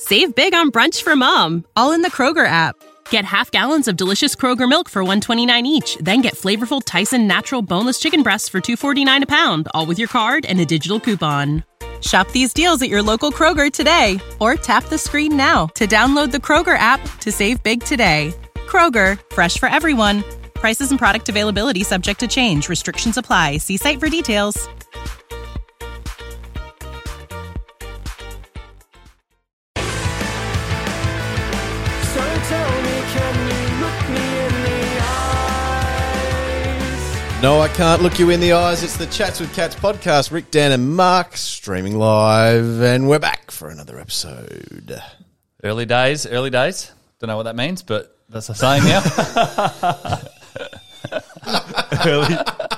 Save big on brunch for mom, all in the Kroger app. Get half gallons of delicious Kroger milk for $1.29 each. Then get flavorful Tyson natural boneless chicken breasts for $2.49 a pound, all with your card and a digital coupon. Shop these deals at your local Kroger today, or tap the screen now to download the Kroger app to save big today. Kroger, fresh for everyone. Prices and product availability subject to change. Restrictions apply. See site for details. No, I can't look you in the eyes. It's the Chats with Cats podcast. Rick, Dan and Mark streaming live, and we're back for another episode. Early days. Don't know what that means, but that's a saying now. Early.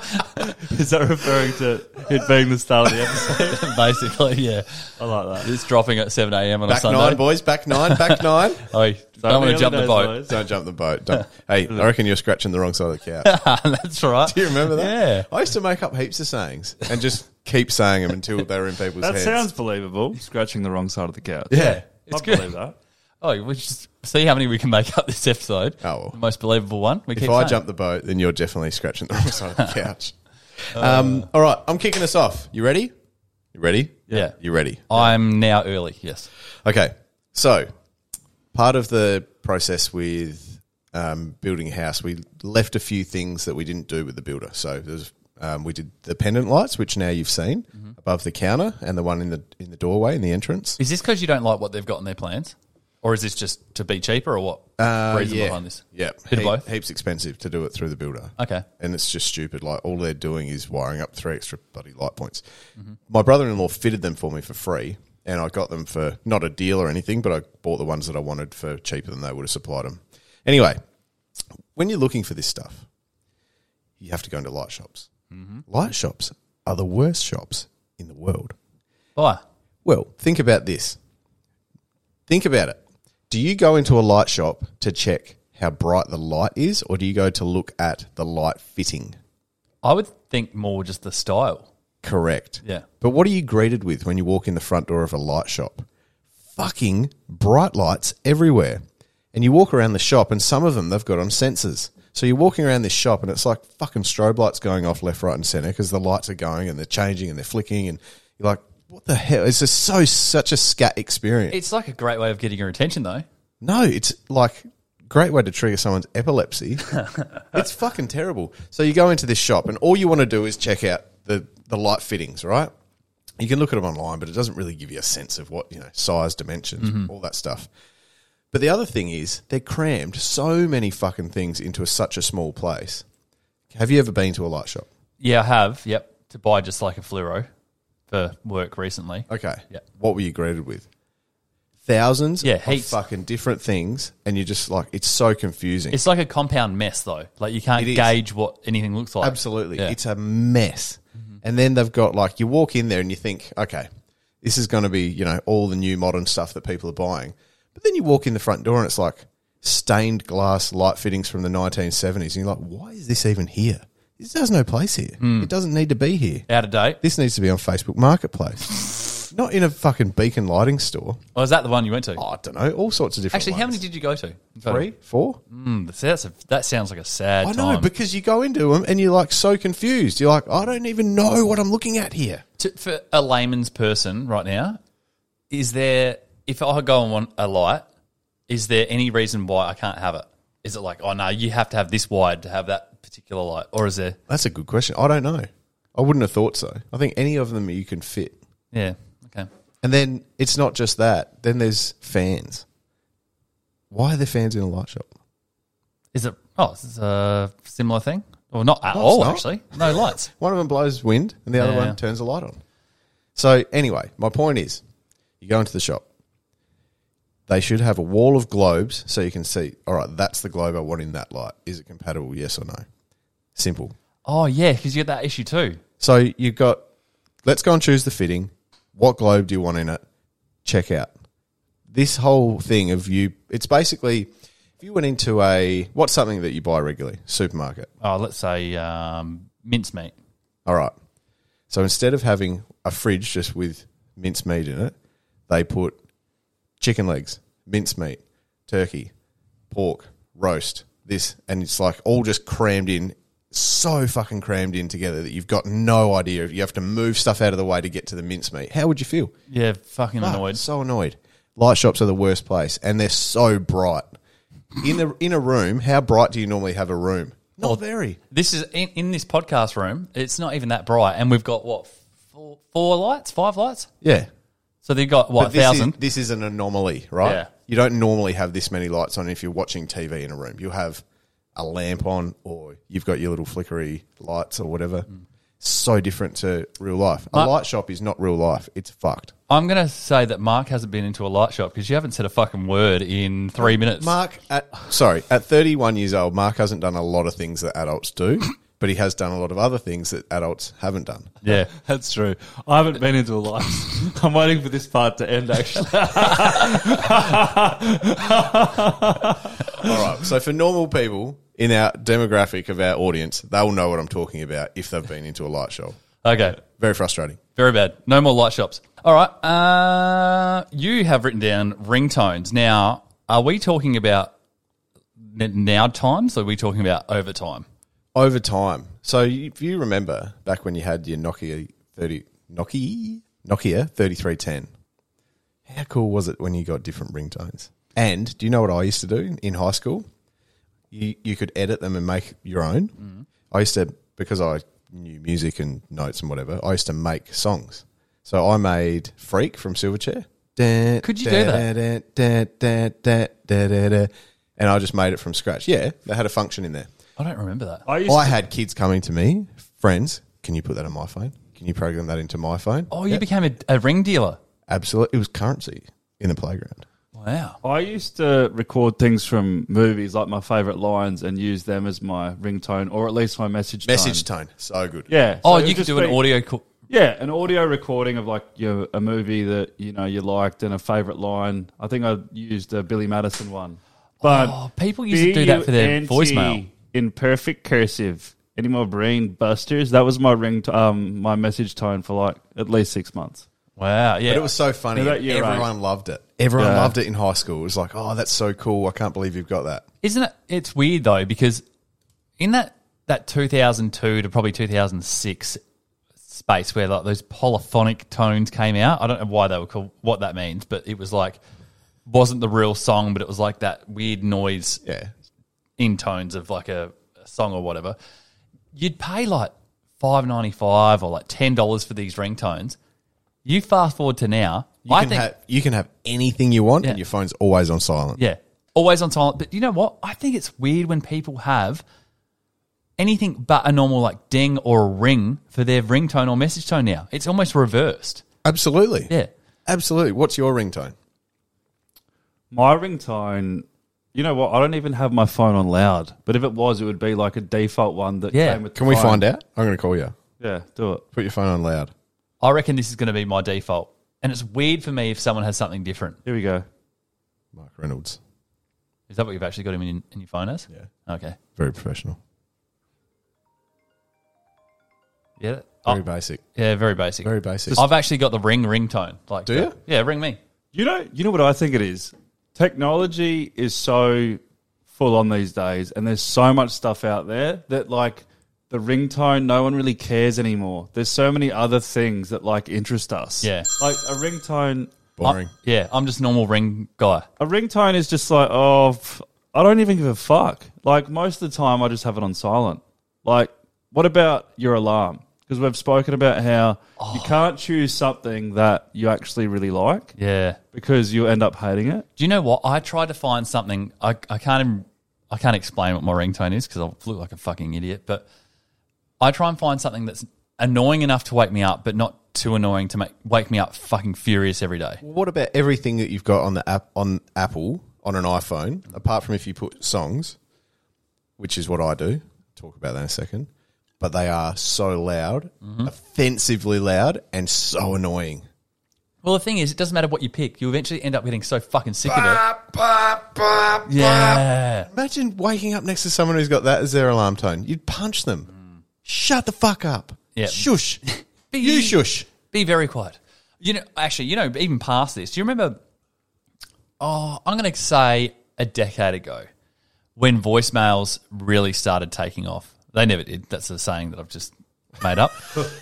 Is that referring to it being the start of the episode? Basically, yeah. I like that. It's dropping at 7 a.m. on a Back Sunday. nine, boys. Back nine. Oi, don't want to jump the boat. Don't jump the boat. Don't. Hey, I reckon you're scratching the wrong side of the couch. That's right. Do you remember that? Yeah. I used to make up heaps of sayings and just keep saying them until they were in people's That heads. sounds believable. Scratching the wrong side of the couch. Yeah. It's I good. believe that. Oh, we just see how many we can make up this episode. Oh, well. The most believable one. We If keep I saying. jump the boat, then you're definitely scratching the wrong side of the couch. All right, I'm kicking us off. You ready? You ready? Yeah. You ready? I'm now early, yes. Okay, so part of the process with building a house, we left a few things that we didn't do with the builder. So there's, we did the pendant lights, which now you've seen above the counter, and the one in the doorway in the entrance. Is this because you don't like what they've got in their plans? Or is this just to be cheaper or what? Reason behind this? Yeah, Bit of both? Heaps expensive to do it through the builder. Okay. And it's just stupid. Like, all they're doing is wiring up 3 extra bloody light points. My brother-in-law fitted them for me for free, and I got them for not a deal or anything, but I bought the ones that I wanted for cheaper than they would have supplied them. Anyway, when you're looking for this stuff, you have to go into light shops. Light shops are the worst shops in the world. Why? Well, think about this. Think about it. Do you go into a light shop to check how bright the light is, or do you go to look at the light fitting? I would think more just the style. Correct. Yeah. But what are you greeted with when you walk in the front door of a light shop? Fucking bright lights everywhere. And you walk around the shop, and some of them, they've got on sensors. So you're walking around this shop, and it's like fucking strobe lights going off left, right, and centre because the lights are going and they're changing and they're flicking, and you're like, what the hell? It's just such a scat experience. It's like a great way of getting your attention, though. No, it's like a great way to trigger someone's epilepsy. It's fucking terrible. So you go into this shop, and all you want to do is check out the light fittings, right? You can look at them online, but it doesn't really give you a sense of what, size, dimensions, all that stuff. But the other thing is they're crammed so many fucking things into such a small place. Have you ever been to a light shop? Yeah, I have. Yep. To buy just like a fluoro for work recently. Okay. Yeah. What were you greeted with? Thousands of heaps. fucking different things, and you're just like, it's so confusing. It's like a compound mess, though. Like, you can't It is. gauge what anything looks like. Absolutely. Yeah. It's a mess. And then they've got, like, you walk in there and you think, okay, this is going to be, all the new modern stuff that people are buying. But then you walk in the front door and it's like stained glass light fittings from the 1970s. And you're like, why is this even here? This has no place here. It doesn't need to be here. Out of date. This needs to be on Facebook Marketplace. Not in a fucking Beacon lighting store. Oh, is that the one you went to? Oh, I don't know. All sorts of different Actually, how ones. many did you go to? 3, 4? That sounds like a sad I know, time. because you go into them and you're like so confused. You're like, I don't even know what I'm looking at here. For a layman's person right now, is there, if I go and want a light, is there any reason why I can't have it? Is it like, oh no, you have to have this wide to have that particular light? Or is there... That's a good question. I don't know. I wouldn't have thought so. I think any of them you can fit. Yeah, okay. And then it's not just that. Then there's fans. Why are there fans in a light shop? Is it a similar thing? Or not at No, all, it's not. actually. No lights. One of them blows wind and the other Yeah. one turns the light on. So anyway, my point is, you go into the shop. They should have a wall of globes so you can see, all right, that's the globe I want in that light. Is it compatible, yes or no? Simple. Oh, yeah, because you get that issue too. So you've got, let's go and choose the fitting. What globe do you want in it? Check out. This whole thing of it's basically, if you went into what's something that you buy regularly? Supermarket. Oh, let's say mincemeat. All right. So instead of having a fridge just with mincemeat in it, they put chicken legs, mincemeat, turkey, pork, roast, this, and it's like all just crammed in, so fucking crammed in together that you've got no idea. If you have to move stuff out of the way to get to the mincemeat, how would you feel? Yeah, fucking annoyed. So annoyed. Light shops are the worst place, and they're so bright. In a room, how bright do you normally have a room? Not very. This is in this podcast room. It's not even that bright, and we've got what, four lights, 5 lights. Yeah. So they've got what, But 1,000. This is an anomaly, right? Yeah. You don't normally have this many lights on if you're watching TV in a room. You'll have a lamp on, or you've got your little flickery lights or whatever. So different to real life. A light shop is not real life. It's fucked. I'm going to say that Mark hasn't been into a light shop because you haven't said a fucking word in 3 minutes. Mark, at 31 years old, Mark hasn't done a lot of things that adults do, but he has done a lot of other things that adults haven't done. Yeah. That's true. I haven't been into a light. I'm waiting for this part to end, actually. All right. So for normal people in our demographic of our audience, they'll know what I'm talking about if they've been into a light shop. Okay. Very frustrating. Very bad. No more light shops. All right. You have written down ringtones. Now, are we talking about now times or are we talking about over time? Over time. So if you remember back when you had your Nokia 3310, how cool was it when you got different ringtones? And do you know what I used to do in high school? You could edit them and make your own. Mm. I used to, because I knew music and notes and whatever, I used to make songs. So I made Freak from Silverchair. Could you do that? And I just made it from scratch. Yeah, they had a function in there. I don't remember that. I had kids coming to me, friends, can you put that on my phone? Can you program that into my phone? Oh, you became a ring dealer. Absolutely. It was currency in the playground. Wow. I used to record things from movies, like my favourite lines, and use them as my ringtone, or at least my message tone. Message tone. So good. Yeah. Oh, so you could do an audio... Yeah, an audio recording of like a movie that you liked and a favourite line. I think I used a Billy Madison one. But people used to do that for their voicemail. In perfect cursive. Any more brain busters? That was my my message tone for like at least 6 months. Wow, yeah. But it was so funny. Everyone loved it. Everyone loved it in high school. It was like, oh, that's so cool. I can't believe you've got that. Isn't it? It's weird though, because in that 2002 to probably 2006 space where like those polyphonic tones came out, I don't know why they were called, what that means, but it was like, wasn't the real song, but it was like that weird noise in tones of like a song or whatever. You'd pay like $5.95 or like $10 for these ringtones. You fast forward to now, you can have anything you want and your phone's always on silent. Yeah, always on silent. But you know what? I think it's weird when people have anything but a normal like ding or a ring for their ringtone or message tone now. It's almost reversed. Absolutely. Yeah. Absolutely. What's your ringtone? My ringtone, you know what? I don't even have my phone on loud. But if it was, it would be like a default one that came with the Can we phone. find out? I'm going to call you. Yeah, do it. Put your phone on loud. I reckon this is going to be my default. And it's weird for me if someone has something different. Here we go. Mark Reynolds. Is that what you've actually got him in your phone as? Yeah. Okay. Very professional. Yeah. Very basic. Yeah, very basic. Very basic. I've actually got the ringtone. Like, Do you? Yeah, ring me. You know what I think it is? Technology is so full on these days, and there's so much stuff out there that like the ringtone, no one really cares anymore. There's so many other things that like interest us. Yeah. Like a ringtone. Boring. I'm just a normal ring guy. A ringtone is just like, I don't even give a fuck. Like most of the time I just have it on silent. Like, what about your alarm? Because we've spoken about how you can't choose something that you actually really like. Yeah. Because you end up hating it. Do you know what? I tried to find something. I can't explain what my ringtone is because I'll look like a fucking idiot. But I try and find something that's annoying enough to wake me up, but not too annoying to wake me up fucking furious every day. What about everything that you've got on the app on Apple on an iPhone, apart from if you put songs, which is what I do. Talk about that in a second. But they are so loud, offensively loud, and so annoying. Well, the thing is, it doesn't matter what you pick. You eventually end up getting so fucking sick of it. Yeah. Imagine waking up next to someone who's got that as their alarm tone. You'd punch them. Shut the fuck up. Yeah. Shush. You shush. Be very quiet. Even past this, do you remember I'm going to say a decade ago when voicemails really started taking off. They never did. That's a saying that I've just made up.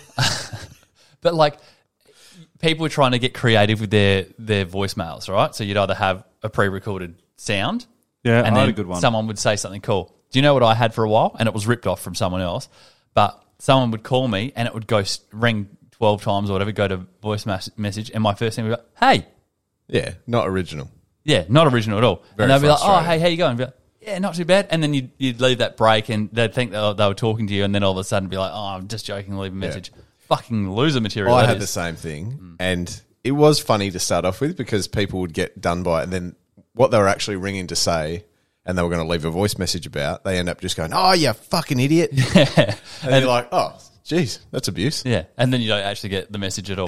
But like people were trying to get creative with their voicemails, right? So you'd either have a pre-recorded sound, Yeah, and I had then a good one. someone would say something cool. Do you know what I had for a while? And it was ripped off from someone else. But someone would call me and it would go ring 12 times or whatever, go to voice message, and my first thing would be like, hey. Yeah, not original. Yeah, not original at all. Very and they'd be like, oh, frustrating. hey, how you going? I'd be like, yeah, not too bad. And then you'd leave that break and they'd think they were talking to you, and then all of a sudden be like, oh, I'm just joking, leave a message. Fucking loser material. I that had is. the same thing, and it was funny to start off with because people would get done by it, and then what they were actually ringing to say, and they were going to leave a voice message about, they end up just going, oh, you fucking idiot. Yeah. And you're like, oh, geez, that's abuse. Yeah, and then you don't actually get the message at all.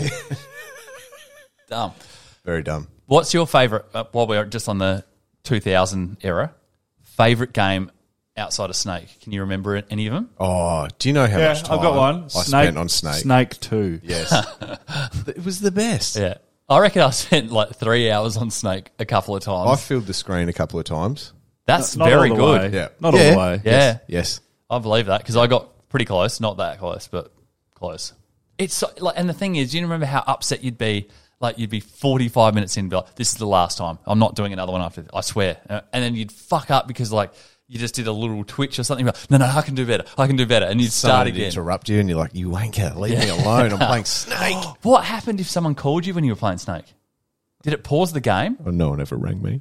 Dumb. Very dumb. What's your favourite, while we're just on the 2000 era, favourite game outside of Snake? Can you remember any of them? Oh, do you know how Yeah, much time I've got one. I spent on Snake? Snake 2. Yes. It was the best. Yeah. I reckon I spent like 3 hours on Snake a couple of times. I filled the screen a couple of times. That's Not very all the good. way. Yeah. Not all the way. Yeah. Yes. I believe that because I got pretty close. Not that close, but close. It's so, like, and the thing is, do you remember how upset you'd be? Like you'd be 45 minutes in, and be like, "This is the last time. I'm not doing another one after this, I swear." And then you'd fuck up because like you just did a little twitch or something. You're like, no, I can do better. I can do better, and you'd start Someone would again. interrupt you and you're like, you wanker, leave me alone. I'm playing Snake. What happened if someone called you when you were playing Snake? Did it pause the game? Oh, no one ever rang me.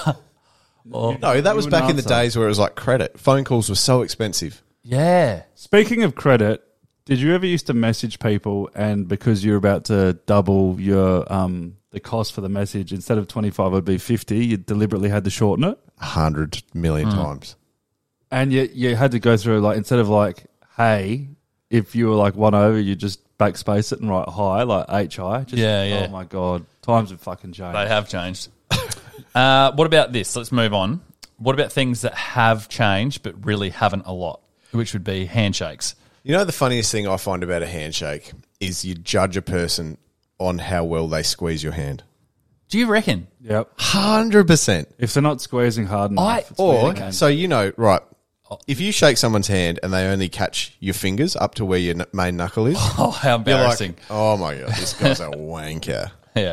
Or, No, that was You back wouldn't in the answer. days where it was like credit. Phone calls were so expensive. yeah. Speaking of credit, did you ever used to message people and because you're about to double your the cost for the message, instead of 25 it would be 50, you deliberately had to shorten it? 100 million times. And you had to go through, like, instead of like, hey, if you were like one over, you just backspace it and write hi, like HI. Just, Yeah. Oh my God. Times have fucking changed. They have changed. What about this? Let's move on. What about things that have changed but really haven't a lot, which would be handshakes? You know, the funniest thing I find about a handshake is you judge a person on how well they squeeze your hand. Do you reckon? Yep. 100%. If they're not squeezing hard enough, it's Or, weird. so you know, right, if you shake someone's hand and they only catch your fingers up to where your main knuckle is, Oh, how you're embarrassing. like, oh my God, this guy's a wanker. Yeah.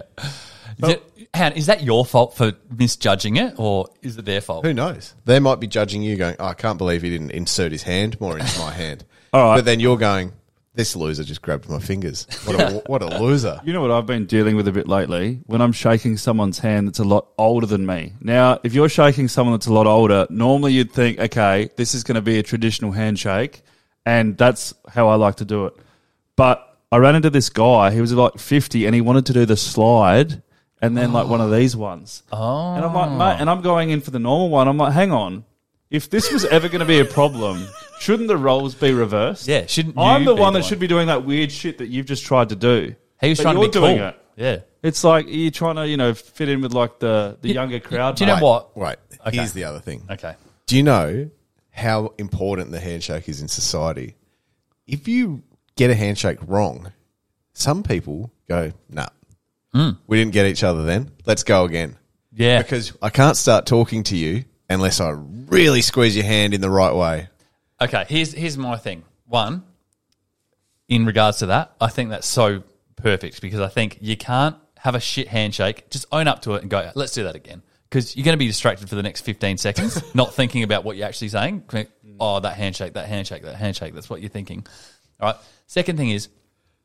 Is that your fault for misjudging it, or is it their fault? Who knows? They might be judging you going, oh, I can't believe he didn't insert his hand more into my hand. All right. But then you're going, this loser just grabbed my fingers. What a loser. You know what I've been dealing with a bit lately? When I'm shaking someone's hand that's a lot older than me. Now, if you're shaking someone that's a lot older, normally you'd think, okay, this is going to be a traditional handshake, and that's how I like to do it. But I ran into this guy, he was like 50, and he wanted to do the slide, and then like one of these ones. Oh. And I'm like, mate, and I'm going in for the normal one. I'm like, hang on. If this was ever going to be a problem, shouldn't the roles be reversed? Yeah, shouldn't you I'm the be one the that should be doing that weird shit that you've just tried to do. He was But trying to you're be cool. doing it. Yeah. It's like you're trying to, fit in with like the younger crowd. Do you know mate. what? Right, Okay. here's the other thing. Okay. Do you know how important the handshake is in society? If you get a handshake wrong, some people go, nah, we didn't get each other then. Let's go again. Yeah. Because I can't start talking to you unless I really squeeze your hand in the right way. Okay, here's my thing. One, in regards to that, I think that's so perfect because I think you can't have a shit handshake. Just own up to it and go, let's do that again. Because you're going to be distracted for the next 15 seconds, not thinking about what you're actually saying. Oh, that handshake, that handshake, that handshake. That's what you're thinking. All right. Second thing is,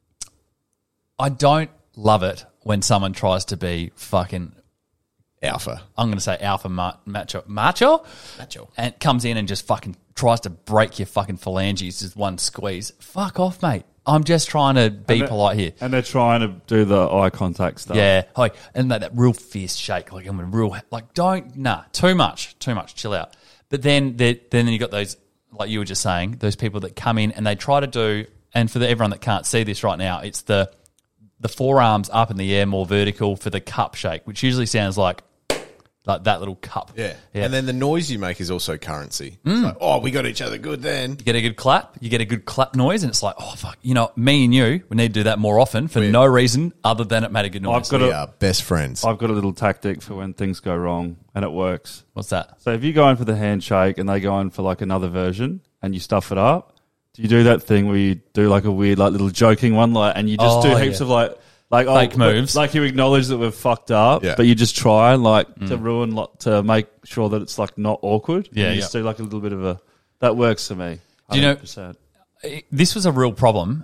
I don't love it when someone tries to be fucking, Alpha. I'm going to say alpha macho, and comes in and just fucking tries to break your fucking phalanges with one squeeze. Fuck off, mate. I'm just trying to be polite here. And they're trying to do the eye contact stuff. Yeah, like, and that real fierce shake, like I'm a real, like too much, chill out. But then you got those, like you were just saying, those people that come in and they try to do, and for everyone that can't see this right now, it's the forearms up in the air, more vertical for the cup shake, which usually sounds like like that little cup. Yeah. And then the noise you make is also currency. Mm. It's like, oh, we got each other good then. You get a good clap. You get a good clap noise, and it's like, oh fuck, me and you, we need to do that more often for no reason other than it made a good noise. We are best friends. I've got a little tactic for when things go wrong, and it works. What's that? So if you go in for the handshake and they go in for like another version and you stuff it up, do you do that thing where you do like a weird like little joking one, like, and you just do heaps of like fake moves, like you acknowledge that we've fucked up, but you just try to ruin to make sure that it's like not awkward. Yeah, you just do like a little bit of that works for me. 100%. Do you know? This was a real problem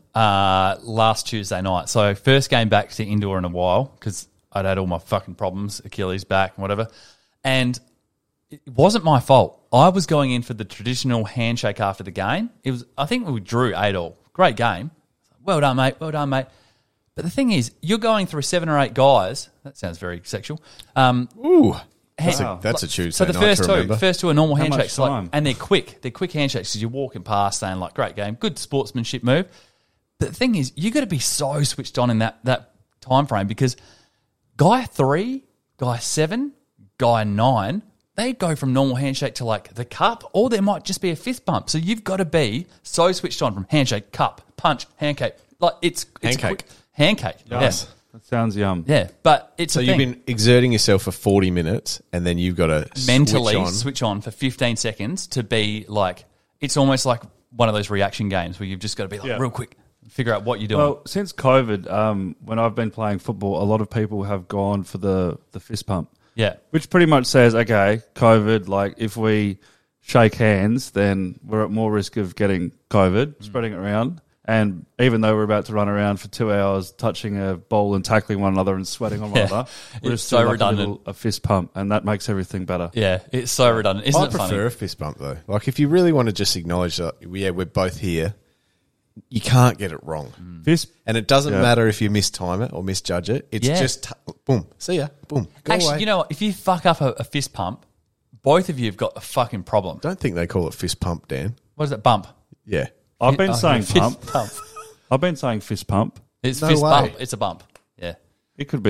last Tuesday night. So first game back to indoor in a while because I'd had all my fucking problems, Achilles back and whatever, and it wasn't my fault. I was going in for the traditional handshake after the game. I think we drew 8-8. Great game. Well done, mate. Well done, mate. But the thing is, you're going through 7 or 8 guys. That sounds very sexual. Ooh. That's a Tuesday So the night first two are normal How handshakes, much time? and they're quick. They're quick handshakes because you're walking past saying, like, great game, good sportsmanship move. But the thing is, you got to be so switched on in that time frame because guy 3, guy 7, guy 9, they go from normal handshake to like the cup, or there might just be a fist bump. So you've got to be so switched on from handshake, cup, punch, handshake. Like it's Handcake. a quick handcake. Nice. Yeah. That sounds yum. Yeah, but it's So a you've thing. been exerting yourself for 40 minutes and then you've got to Mentally switch on. for 15 seconds to be like, it's almost like one of those reaction games where you've just got to be like real quick, figure out what you're doing. Well, since COVID, when I've been playing football, a lot of people have gone for the fist pump. Yeah. Which pretty much says, okay, COVID, like if we shake hands, then we're at more risk of getting COVID, spreading it around. And even though we're about to run around for 2 hours touching a bowl and tackling one another and sweating on one another, we're It's just so doing like redundant. a fist pump, and that makes everything better. Yeah, it's so redundant. Isn't I it funny? prefer a fist bump though. Like if you really want to just acknowledge that, yeah, we're both here, you can't get it wrong. Fist, And it doesn't matter if you mistime it or misjudge it. It's just boom, see ya, boom, go Actually, away. you know what? If you fuck up a fist pump, both of you have got a fucking problem. Don't think they call it fist pump, Dan. What is it? Bump. Yeah. I've been saying fist pump. pump. I've been saying fist pump. It's No fist way. bump. It's a bump. Yeah. It could be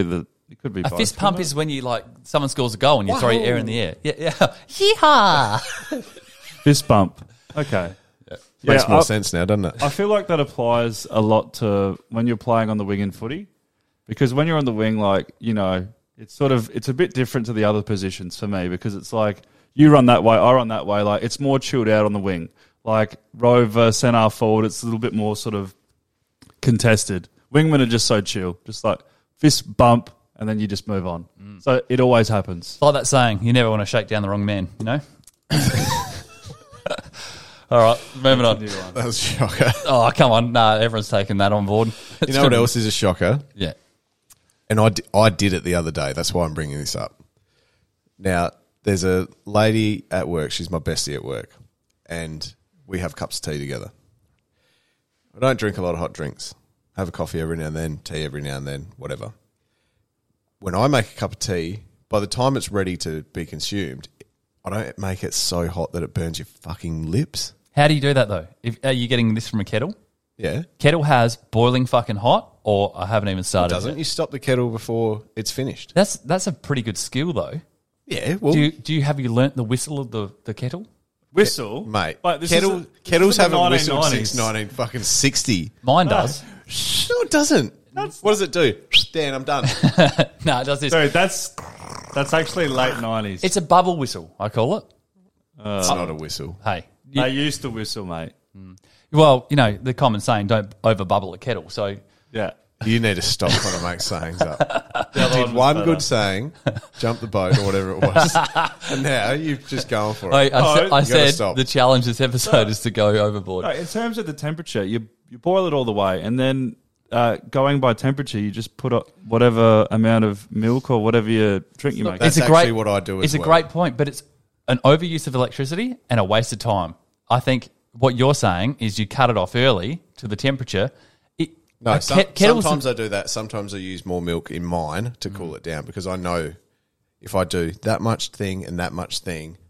A both. fist pump is when you like someone scores a goal and you throw your air in the air. Yeah, yeah. Yeehaw! fist bump. Okay. Makes more sense now, doesn't it? I feel like that applies a lot to when you're playing on the wing in footy, because when you're on the wing, like, you know, it's a bit different to the other positions for me, because it's like you run that way, I run that way. Like it's more chilled out on the wing. Like rover, centre forward, it's a little bit more sort of contested. Wingmen are just so chill, just like fist bump, and then you just move on. So it always happens. It's like that saying, you never want to shake down the wrong man, you know? All right, moving on. That was a shocker. Oh, come on. Nah, everyone's taking that on board. You know what else is a shocker? Yeah. And I did it the other day. That's why I'm bringing this up. Now, there's a lady at work. She's my bestie at work. And we have cups of tea together. I don't drink a lot of hot drinks. Have a coffee every now and then, tea every now and then, whatever. When I make a cup of tea, by the time it's ready to be consumed, I don't make it so hot that it burns your fucking lips. How do you do that, though? Are you getting this from a kettle? Yeah. Kettle has boiling fucking hot, or I haven't even started. Doesn't yet. you stop the kettle before it's finished? That's a pretty good skill, though. Yeah. Well, Do you have you learnt the whistle of the kettle? Whistle, mate, But this kettles is the haven't whistled 1990s. since 1960. Mine does. No, it doesn't. What does it do? Dan, I'm done. No, it does this. Sorry, that's actually late 90s. It's a bubble whistle, I call it. It's not a whistle. Hey. They used to whistle, mate. Well, you know, the common saying, don't over bubble a kettle. So Yeah. You need to stop trying to make sayings up. The other Did was one better. good saying, jump the boat or whatever it was, and now you've just gone for it. I you said stop. the challenge this episode is to go overboard. No, in terms of the temperature, you boil it all the way, and then going by temperature, you just put up whatever amount of milk or whatever your drink you make. That's It's a actually great- what I do as It's a well. great point, but it's an overuse of electricity and a waste of time. I think what you're saying is you cut it off early to the temperature. No, Kettles sometimes I do that. Sometimes I use more milk in mine to cool it down because I know if I do that much thing and that much thing,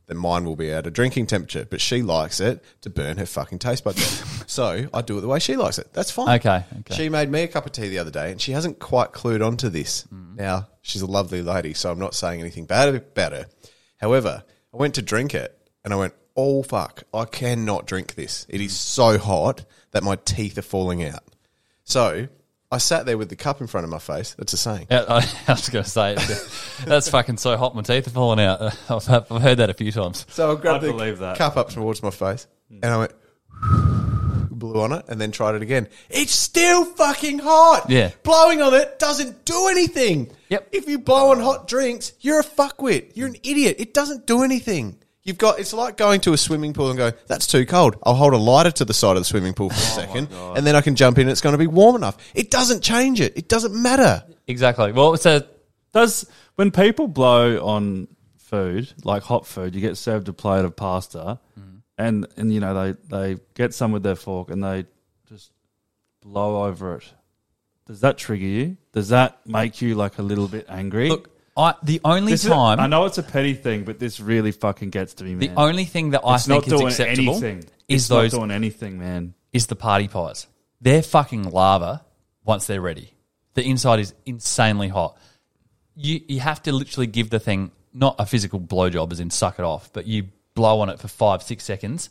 then mine will be at a drinking temperature. But she likes it to burn her fucking taste buds off. So I do it the way she likes it. That's fine. Okay. She made me a cup of tea the other day, and she hasn't quite clued onto this. Now, she's a lovely lady, so I'm not saying anything bad about her. However, I went to drink it, and I went, oh, fuck, I cannot drink this. It is so hot that my teeth are falling out. So I sat there with the cup in front of my face. That's a saying. Yeah, I was going to say, that's fucking so hot my teeth are falling out. I've heard that a few times. So I grabbed believe the that. cup up towards my face, and I went, blew on it, and then tried it again. It's still fucking hot. Yeah. Blowing on it doesn't do anything. Yep. If you blow on hot drinks, you're a fuckwit. You're an idiot. It doesn't do anything. It's like going to a swimming pool and go, that's too cold. I'll hold a lighter to the side of the swimming pool for a second, and then I can jump in and it's going to be warm enough. It doesn't change it. It doesn't matter. Exactly. Well, When people blow on food, like hot food, you get served a plate of pasta, and you know they get some with their fork and they just blow over it. Does that trigger you? Does that make you like a little bit angry? look, the only time I know it's a petty thing, but this really fucking gets to me, man. the only thing that I it's think not is doing acceptable anything. is It's those not doing anything, man. is the party pies. They're fucking lava once they're ready. The inside is insanely hot. You have to literally give the thing not a physical blowjob as in suck it off, but you blow on it for 5-6 seconds.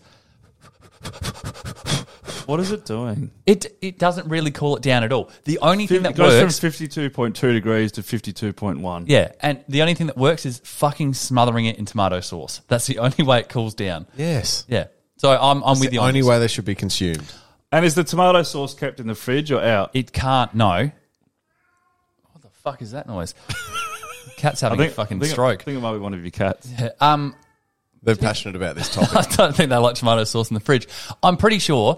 What is it doing? It doesn't really cool it down at all. The only thing that It goes works from 52.2 degrees to 52.1. yeah, and the only thing that works is fucking smothering it in tomato sauce. That's the only way it cools down. Yes. Yeah. So I'm with The you on only this. way they should be consumed. And is the tomato sauce kept in the fridge or out? It can't know. What the fuck is that noise? Cat's having a fucking stroke. I think it might be one of your cats. They're passionate about this topic. I don't think they like tomato sauce in the fridge. I'm pretty sure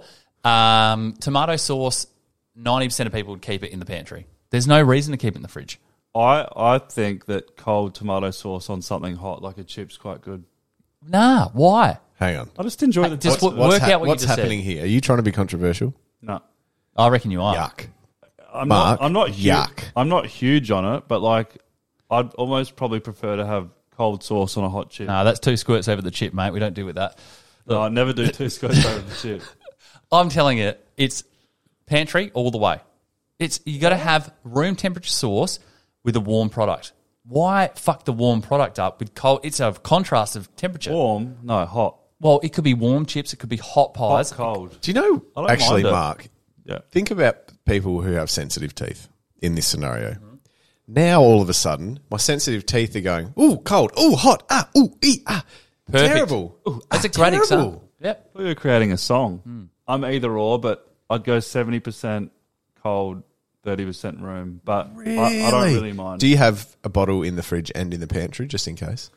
tomato sauce, 90% of people would keep it in the pantry. There's no reason to keep it in the fridge. I think that cold tomato sauce on something hot like a chip's quite good. Nah, why? Hang on. I just enjoy the Just taste. work out what you what's just happening here? Are you trying to be controversial? No. I reckon you are. Yuck. I'm Mark, not yuck. I'm not huge on it, but like I'd almost probably prefer to have cold sauce on a hot chip. Nah, that's 2 squirts over the chip, mate. We don't do with that. No, I never do 2 squirts over the chip. I'm telling you, it's pantry all the way. You got to have room temperature sauce with a warm product. Why fuck the warm product up with cold? It's a contrast of temperature. Warm? No, hot. Well, it could be warm chips. It could be hot pies. Hot, cold. Do you know, I don't actually, mind it. Mark, Yeah. think about people who have sensitive teeth in this scenario. Now, all of a sudden, my sensitive teeth are going, ooh, cold, ooh, hot, ooh, Perfect. terrible. Ooh, that's a great terrible. example. Yep. We were creating a song. I'm either or, but I'd go 70% cold, 30% room. But I don't really mind. Do you have a bottle in the fridge and in the pantry, just in case?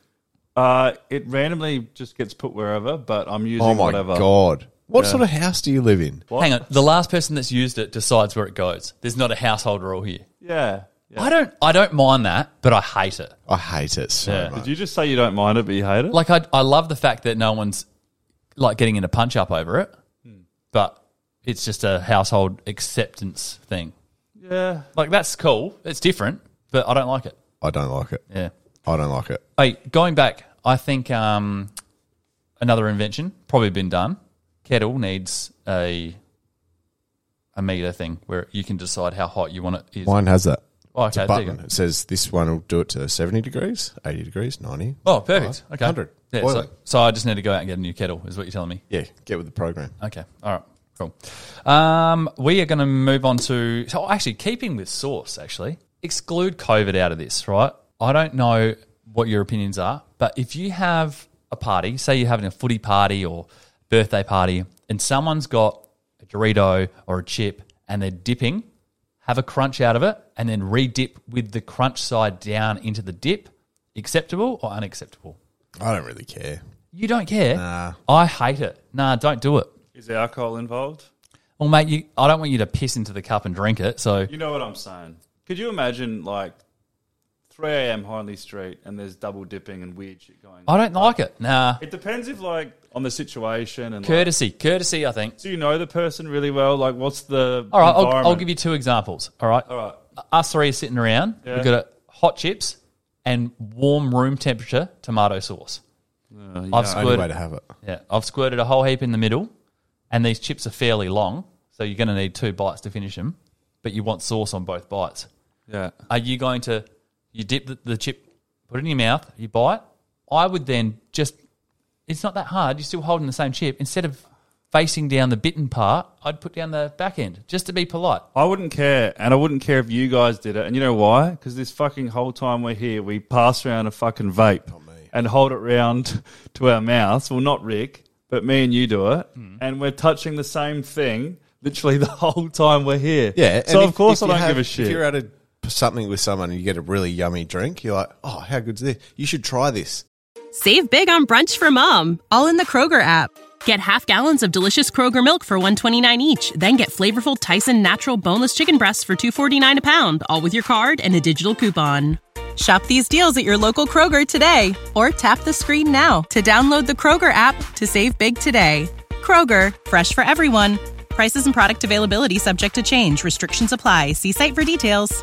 It randomly just gets put wherever, but I'm using Oh, my whatever. God. What Yeah. sort of house do you live in? What? Hang on. The last person that's used it decides where it goes. There's not a household rule here. Yeah. I don't mind that, but I hate it. I hate it so Yeah. much. Did you just say you don't mind it, but you hate it? Like I love the fact that no one's like getting in a punch up over it, but it's just a household acceptance thing. Yeah. Like that's cool. It's different, but I don't like it. I don't like it. Yeah. I don't like it. Hey, going back, I think another invention probably been done. Kettle needs a meter thing where you can decide how hot you want it is. Mine has that. Oh, It's okay, a there you button. go. It says this one will do it to 70 degrees, 80 degrees, 90. Oh, perfect. Okay. 100. Yeah, Boiling. so I just need to go out and get a new kettle, is what you're telling me. Yeah, get with the program. Okay. All right. Cool. We are going to move on to... So actually, keeping with sauce, actually, exclude COVID out of this, right? I don't know what your opinions are, but if you have a party, say you're having a footy party or birthday party, and someone's got a Dorito or a chip and they're dipping, have a crunch out of it, and then re-dip with the crunch side down into the dip, acceptable or unacceptable? I don't really care. You don't care? Nah. I hate it. Nah, don't do it. Is there alcohol involved? Well, mate, I don't want you to piss into the cup and drink it. So You know what I'm saying. Could you imagine, like, 3 a.m. Hindley Street and there's double dipping and weird shit going on? I don't like it. Nah, It depends if, like, on the situation and courtesy. I think. do you know the person really well? Like, what's the All right, I'll environment? give you 2 examples. All right, All right. Us 3 are sitting around. Yeah. We've got hot chips and warm room temperature tomato sauce. I've Only squirted, way to have it. yeah, I've squirted a whole heap in the middle, and these chips are fairly long, so you're going to need 2 bites to finish them, but you want sauce on both bites. Yeah. Are you going to, you dip the chip, put it in your mouth, you bite? I would then just, it's not that hard, you're still holding the same chip. Instead of facing down the bitten part, I'd put down the back end, just to be polite. I wouldn't care, and I wouldn't care if you guys did it. And you know why? Because this fucking whole time we're here, we pass around a fucking vape and hold it round to our mouths. Well, not Rick, but me and you do it. And we're touching the same thing literally the whole time we're here. Yeah. So, and of course, I you don't give a shit. If you're at something with someone and you get a really yummy drink, you're like, oh, how good's this? You should try this. Save big on brunch for mom, all in the Kroger app. Get half gallons of delicious Kroger milk for $1.29 each. Then get flavorful Tyson natural boneless chicken breasts for $2.49 a pound, all with your card and a digital coupon. Shop these deals at your local Kroger today, or tap the screen now to download the Kroger app to save big today. Kroger, fresh for everyone. Prices and product availability subject to change. Restrictions apply. See site for details.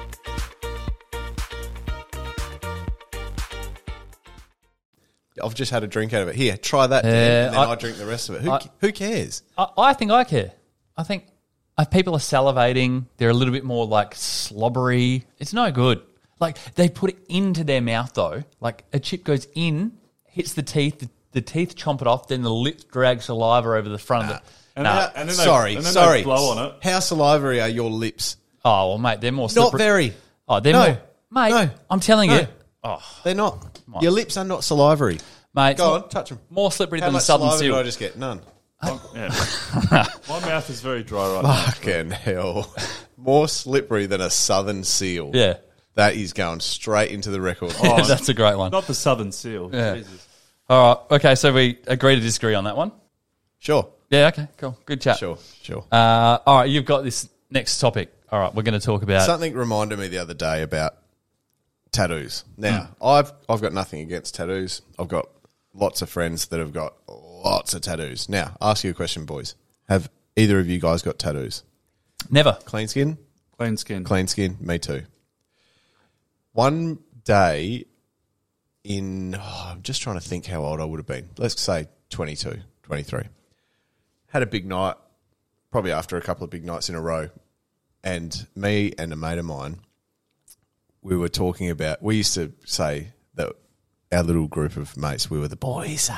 I've just had a drink out of it. Here, try that, Dan, and then I drink the rest of it. Who cares? I think I care. I think if people are salivating, they're a little bit more like slobbery. It's no good. Like they put it into their mouth though. Like a chip goes in, hits the teeth, the teeth chomp it off, then the lips drag saliva over the front of the... And then Sorry. they blow on it. How salivary are your lips? Oh, well, mate, they're more slippery. Not very. Oh, they're No. more... Mate, No. I'm telling No. you. Oh, They're not. Your lips are not salivary. mate. Go on, touch them. More slippery How than the much Southern saliva did Seal. I just get? None. Yeah. My mouth is very dry right now. Fucking hell. More slippery than a Southern Seal. Yeah. That is going straight into the record. That's a great one. Not the Southern Seal. Yeah. Jesus. All right. Okay, so we agree to disagree on that one. Sure. Yeah, okay, cool. Good chat. Sure. All right, you've got this next topic. All right, we're going to talk about... Something reminded me the other day about tattoos. Now, I've got nothing against tattoos. I've got lots of friends that have got lots of tattoos. Now, ask you a question, boys. Have either of you guys got tattoos? Never. Clean skin? Clean skin. Clean skin? Me too. One day I'm just trying to think how old I would have been. Let's say 22, 23. Had a big night, probably after a couple of big nights in a row. And me and a mate of mine, we were talking about, we used to say that our little group of mates, we were the boys.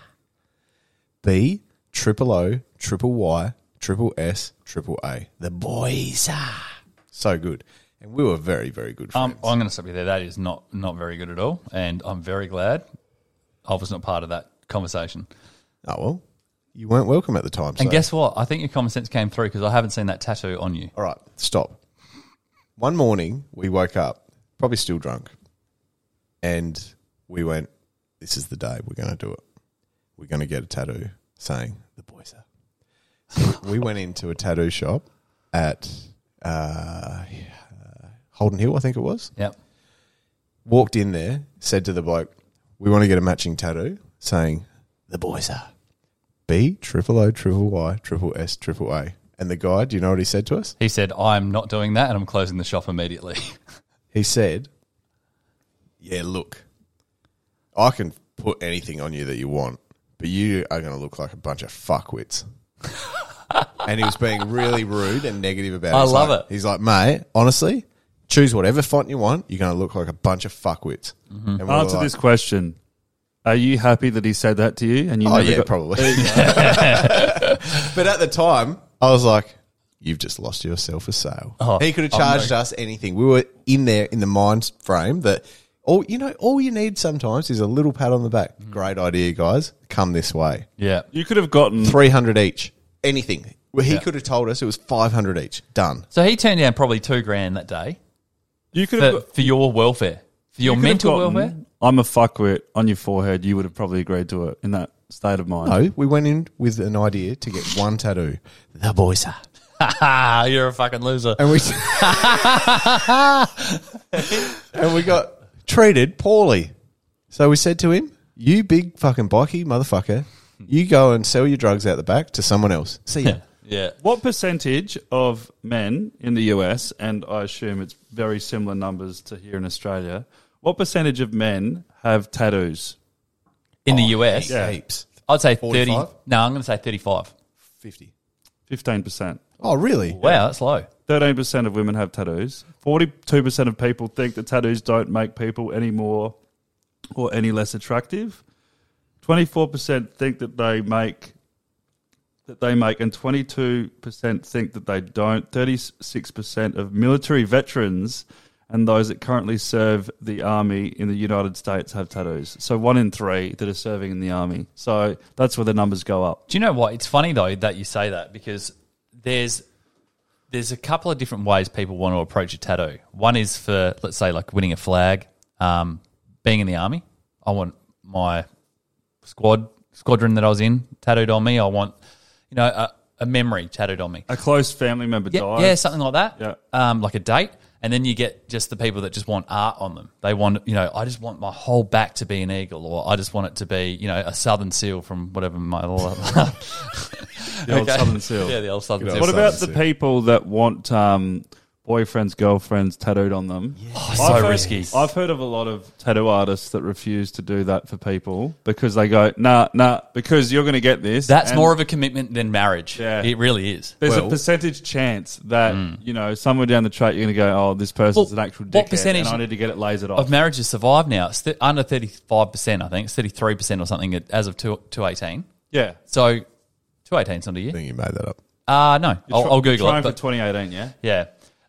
B, triple O, triple Y, triple S, triple A. The boys. So good. And we were very, very good friends. I'm going to stop you there. That is not very good at all, and I'm very glad I was not part of that conversation. Oh, well, you weren't welcome at the time. And guess what? I think your common sense came through because I haven't seen that tattoo on you. All right, stop. One morning, we woke up, probably still drunk, and we went, this is the day we're going to do it. We're going to get a tattoo saying, the boys are. So we went into a tattoo shop at Holden Hill, I think it was. Yep. Walked in there, said to the bloke, we want to get a matching tattoo saying, the boys are. B, triple O, triple Y, triple S, triple A. And the guy, do you know what he said to us? He said, I'm not doing that and I'm closing the shop immediately. He said, yeah, look, I can put anything on you that you want, but you are going to look like a bunch of fuckwits. And he was being really rude and negative about it. I love it. He's like, mate, honestly, choose whatever font you want. You're going to look like a bunch of fuckwits. Mm-hmm. And we were Answer like, this question. Are you happy that he said that to you? And you oh, never yeah, got- probably. But at the time, I was like, you've just lost yourself a sale. Oh, he could have charged us anything. We were in there in the mind frame that all you need sometimes is a little pat on the back. Great idea, guys. Come this way. Yeah. You could have gotten 300 each. Anything. Well, he could have told us it was 500 each. Done. So he turned down probably $2,000 that day you could have for your welfare, for your you could have mental gotten, welfare. I'm a fuckwit on your forehead. You would have probably agreed to it in that state of mind. No, we went in with an idea to get one tattoo. The boys are. Ha! You're a fucking loser. And we and we got treated poorly. So we said to him, you big fucking bikey motherfucker, you go and sell your drugs out the back to someone else. See ya. Yeah. What percentage of men in the US, and I assume it's very similar numbers to here in Australia, what percentage of men have tattoos? in the US. Heaps. I'd say 45? 30. No, I'm going to say 35. 50. 15%. Oh, really? Wow, that's low. 13% of women have tattoos. 42% of people think that tattoos don't make people any more or any less attractive. 24% think that they make, and 22% think that they don't. 36% of military veterans and those that currently serve the army in the United States have tattoos. So 1 in 3 that are serving in the army. So that's where the numbers go up. Do you know what? It's funny, though, that you say that because there's a couple of different ways people want to approach a tattoo. One is for, let's say, like winning a flag, being in the army. I want my squadron that I was in tattooed on me. I want, a memory tattooed on me. A close family member died. Yeah, something like that. Yeah. Like a date. And then you get just the people that just want art on them. They want, I just want my whole back to be an eagle, or I just want it to be, a southern seal from whatever my... The old Southern Seal. Yeah, the old southern seal. What about the people that want boyfriends, girlfriends tattooed on them? Yeah. Oh, so risky. I've heard of a lot of tattoo artists that refuse to do that for people because they go, nah, because you're going to get this. That's more of a commitment than marriage. Yeah. It really is. There's a percentage chance that, somewhere down the track you're going to go, oh, this person's an actual dickhead, what percentage and I need to get it lasered off. of marriages survive now? It's under 35%, I think. It's 33% or something as of 218. Yeah. So 218's not a I year? think you made that up. No. I'll Google trying it. for 2018, yeah? Yeah.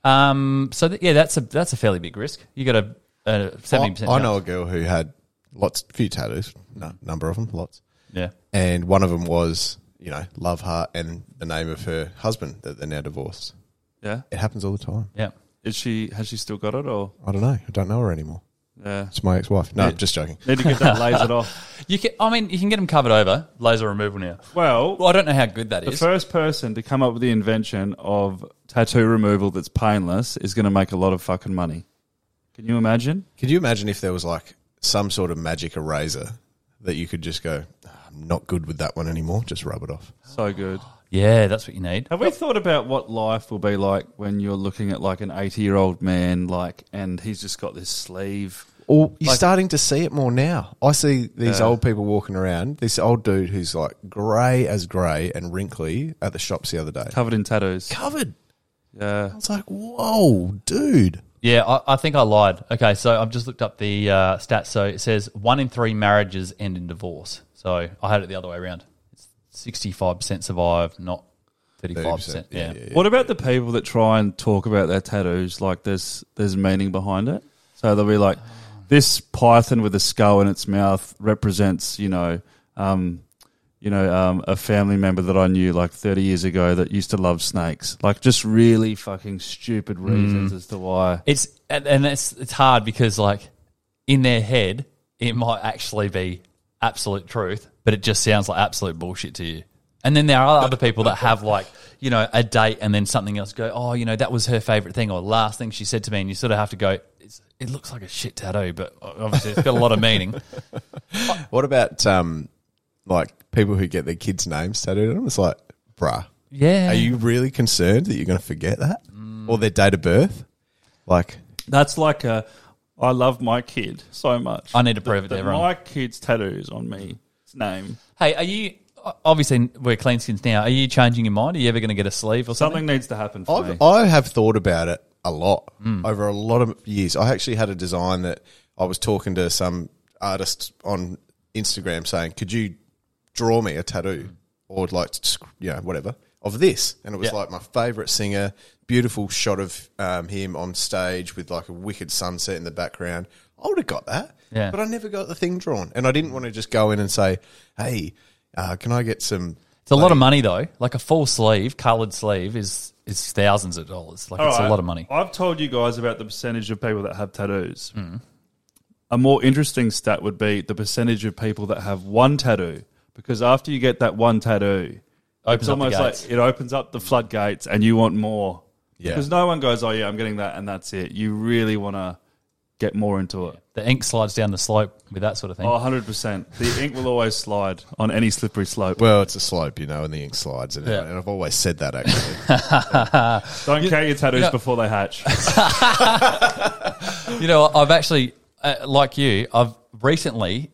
That's a fairly big risk. You got a 70%. I know a girl who had few tattoos, number of them, lots. Yeah. And one of them was, love heart and the name of her husband that they're now divorced. Yeah. It happens all the time. Yeah. Has she still got it, or? I don't know. I don't know her anymore. Yeah. It's my ex-wife. No, just joking. Need to get that lasered off. You can get them covered over, laser removal now. Well, I don't know how good that the is. first person to come up with the invention of tattoo removal that's painless is going to make a lot of fucking money. Can you imagine? Could you imagine if there was like some sort of magic eraser that you could just go, I'm not good with that one anymore, just rub it off? So good. Yeah, that's what you need. Have we thought about what life will be like when you're looking at like an 80-year-old man, and he's just got this sleeve? Or you're starting to see it more now. I see these old people walking around. This old dude who's like grey and wrinkly at the shops the other day. Covered in tattoos. Covered. Yeah. I was like, whoa, dude. Yeah, I think I lied. Okay, so I've just looked up the stats. So it says 1 in 3 marriages end in divorce. So I had it the other way around. It's 65% survive, not 35%. Yeah. What about the people that try and talk about their tattoos like there's meaning behind it? So they'll be like, this python with a skull in its mouth represents, a family member that I knew like 30 years ago that used to love snakes. Like just really fucking stupid reasons as to why. It's hard because like in their head it might actually be absolute truth, but it just sounds like absolute bullshit to you. And then there are other people that have like, a date and then something else go, oh, that was her favourite thing or last thing she said to me, and you sort of have to go, it looks like a shit tattoo, but obviously it's got a lot of meaning. What about like people who get their kids' names tattooed on them? It's like, bruh. Yeah. Are you really concerned that you're going to forget that? Or their date of birth? Like, that's like I love my kid so much. I need to prove it to everyone. My kid's tattoos on me, his name. Hey, are you... Obviously, we're clean skins now. Are you changing your mind? Are you ever going to get a sleeve or something? Something needs to happen for me. I have thought about it a lot over a lot of years. I actually had a design that I was talking to some artist on Instagram saying, could you draw me a tattoo or like, whatever of this? And it was like my favourite singer, beautiful shot of him on stage with like a wicked sunset in the background. I would have got that, but I never got the thing drawn. And I didn't want to just go in and say, hey, can I get some... It's a lot of money, though. Like a full sleeve, coloured sleeve, is thousands of dollars. Like it's a lot of money. I've told you guys about the percentage of people that have tattoos. A more interesting stat would be the percentage of people that have one tattoo. Because after you get that one tattoo, it's almost like it opens up the floodgates and you want more. Yeah. Because no one goes, oh, yeah, I'm getting that and that's it. You really want to get more into it. The ink slides down the slope with that sort of thing. Oh, 100%. The ink will always slide on any slippery slope. Well, it's a slope, and the ink slides. And I've always said that, actually. Don't count your tattoos before they hatch. I've actually, like you, I've recently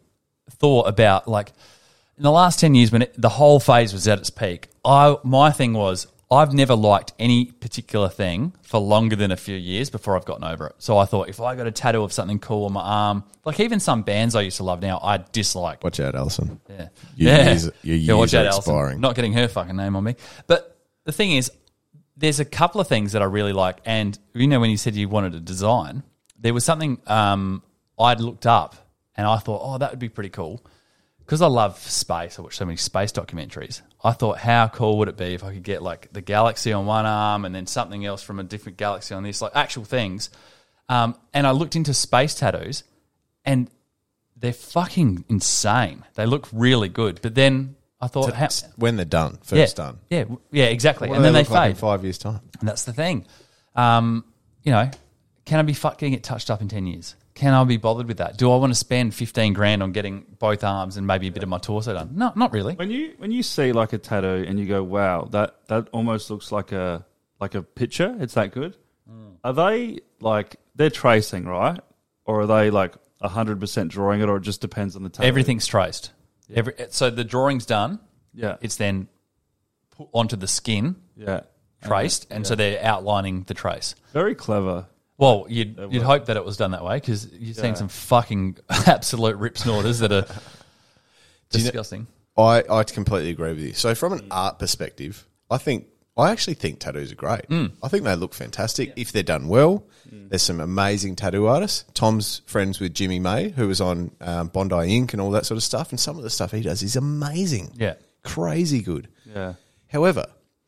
thought about, like, in the last 10 years when the whole phase was at its peak, my thing was I've never liked any particular thing for longer than a few years before I've gotten over it. So I thought if I got a tattoo of something cool on my arm, like even some bands I used to love now, I dislike. Watch out, Alison. Yeah. Your years watch are out, Alison. expiring. Not getting her fucking name on me. But the thing is, there's a couple of things that I really like. And, you know, when you said you wanted a design, there was something I'd looked up and I thought, oh, that would be pretty cool. Because I love space, I watch so many space documentaries. I thought, how cool would it be if I could get like the galaxy on one arm and then something else from a different galaxy on this, like actual things. And I looked into space tattoos, and they're fucking insane. They look really good. But then I thought, When they're done, first done. yeah, exactly. What And do then they look like fade. in 5 years' time. And that's the thing. You know, can I be getting it touched up in 10 years? Can I be bothered with that? Do I want to spend 15 grand on getting both arms and maybe a bit of my torso done? No, not really. When you see like a tattoo and you go, wow, that almost looks like a picture. It's that good. Are they like they're tracing, right? Or are they like 100% drawing it, or it just depends on the tattoo? Everything's traced. So the drawing's done. Yeah. It's then put onto the skin, Yeah. traced, and so they're outlining the trace. Very clever. Well, you'd hope that it was done that way, because you've seen some fucking absolute rip snorters that are disgusting. I completely agree with you. So from an art perspective, I actually think tattoos are great. I think they look fantastic if they're done well. There's some amazing tattoo artists. Tom's friends with Jimmy May, who was on Bondi Inc. and all that sort of stuff, and some of the stuff he does is amazing. Yeah. Crazy good. Yeah. However,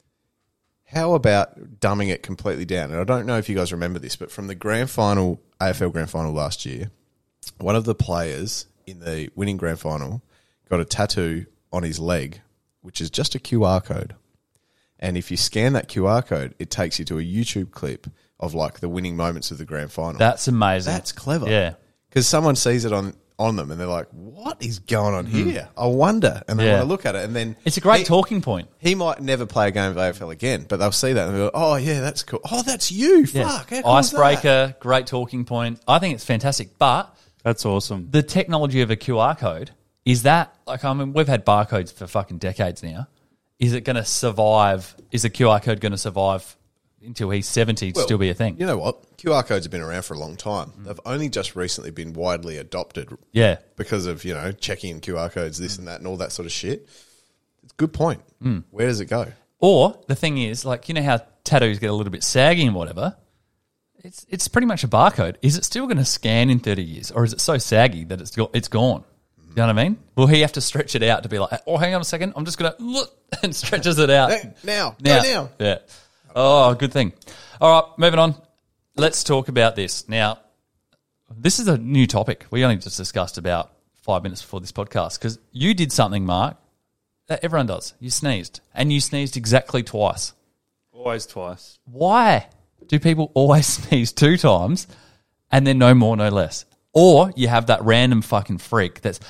how about dumbing it completely down? And I don't know if you guys remember this, but from the grand final, AFL grand final last year, one of the players in the winning grand final got a tattoo on his leg, which is just a QR code. And if you scan that QR code, it takes you to a YouTube clip of like the winning moments of the grand final. That's amazing. That's clever. Yeah. Because someone sees it on them and they're like, what is going on here? I wonder. And they want to look at it. And then It's a great talking point. he might never play a game of AFL again, but they'll see that and they'll go, oh, yeah, that's cool. Oh, that's you. Yeah. Fuck. How cool is that? Icebreaker, great talking point. I think it's fantastic. But That's awesome. the technology of a QR code, is that, like, I mean, we've had barcodes for fucking decades now. Is it going to survive? Is the QR code going to survive until he's 70 to Well, still be a thing? You know what? QR codes have been around for a long time. They've only just recently been widely adopted Yeah. because of, checking QR codes, this and that, and all that sort of shit. It's a good point. Where does it go? Or the thing is, like, you know how tattoos get a little bit saggy and whatever? It's pretty much a barcode. Is it still going to scan in 30 years? Or is it so saggy that it's gone? You know what I mean? Will he have to stretch it out to be like, oh, hang on a second, I'm just going to look, and stretches it out. Now. Go now. Yeah. Oh, good thing. All right, moving on. Let's talk about this. Now, this is a new topic. We only just discussed about 5 minutes before this podcast, because you did something, Mark, that everyone does. You sneezed, and you sneezed exactly twice. Always twice. Why do people always sneeze 2 times and then no more, no less? Or you have that random fucking freak that's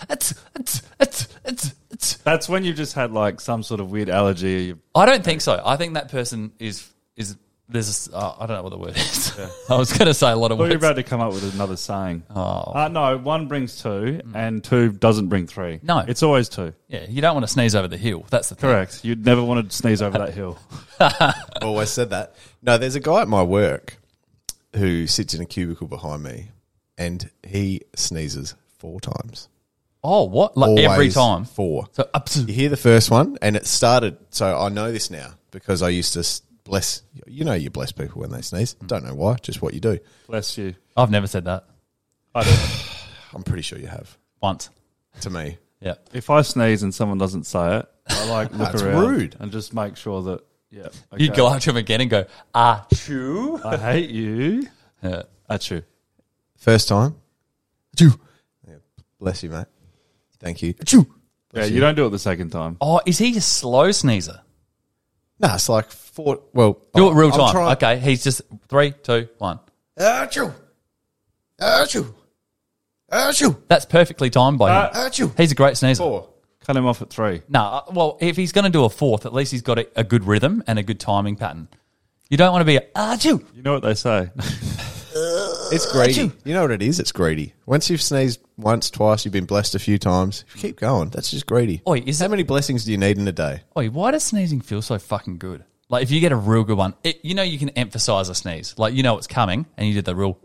That's when you've just had like some sort of weird allergy. I don't think so. I think that person is there's I don't know what the word is. Yeah. I was going to say a lot of Well, words. you're about to come up with another saying. Oh. No, 1 brings 2 and 2 doesn't bring 3. No. It's always 2. Yeah, you don't want to sneeze over the hill. That's the thing. Correct. You'd never want to sneeze over that hill. Always said that. No, there's a guy at my work who sits in a cubicle behind me, and he sneezes 4 times. Oh, what? Like every Always time? 4. So You hear the first one, and it started. So I know this now because I used to bless. You bless people when they sneeze. Don't know why, just what you do. Bless you. I've never said that I don't. I'm pretty sure you have. once. To me, Yeah. If I sneeze and someone doesn't say it, I like look That's around rude. and just make sure that, yeah. Okay. You go up to him again and go, achoo. I hate you. Yeah. Achoo. first time. Achoo. Yeah, bless you, mate. Thank you. Achoo. Yeah, you don't do it the second time. Oh, is he a slow sneezer? No, it's like 4. Well, Do it real I'm time. trying- Okay, he's just 3, 2, 1. Achoo. Achoo. Achoo. That's perfectly timed by him. Achoo. He's a great sneezer. 4. Cut him off at 3. No, well, if he's going to do a 4th, at least he's got a good rhythm and a good timing pattern. You don't want to be achoo. You know what they say? It's greedy. You know what it is? It's greedy. Once you've sneezed once, twice, you've been blessed a few times. If you keep going, that's just greedy. Oi, is How it- many blessings do you need in a day? Oi, why does sneezing feel so fucking good? Like, if you get a real good one, you know you can emphasize a sneeze. Like, you know it's coming, and you did the real...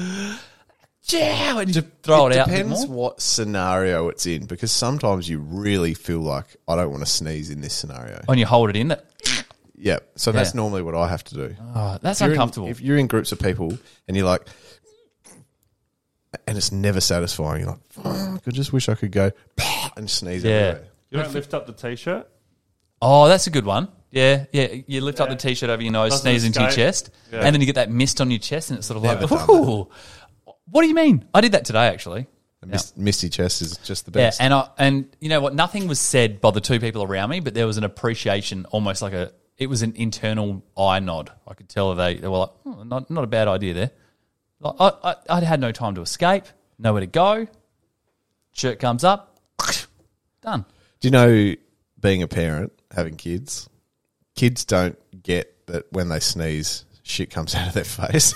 and you throw it out a bit Depends more. what scenario it's in, because sometimes you really feel like, I don't want to sneeze in this scenario. When you hold it in, Yeah, so that's Yeah. normally what I have to do. that's If you're in- uncomfortable. if you're in groups of people and you're like, and it's never satisfying, you're like, fuck, I just wish I could go and sneeze Yeah. everywhere. You don't lift up the t-shirt. Oh, that's a good one. Yeah. You lift up the t-shirt over your nose, Doesn't sneeze into your escape. chest, Yeah. and then you get that mist on your chest, and it's sort of Never like, done ooh. What do you mean? I did that today, actually. Misty chest is just the Yeah, best. and you know what? Nothing was said by the two people around me, but there was an appreciation, almost like it was an internal eye nod. I could tell they were like, not a bad idea there. Like, I had no time to escape, nowhere to go. Shirt comes up, done. Do you know, being a parent, having kids don't get that when they sneeze, shit comes out of their face.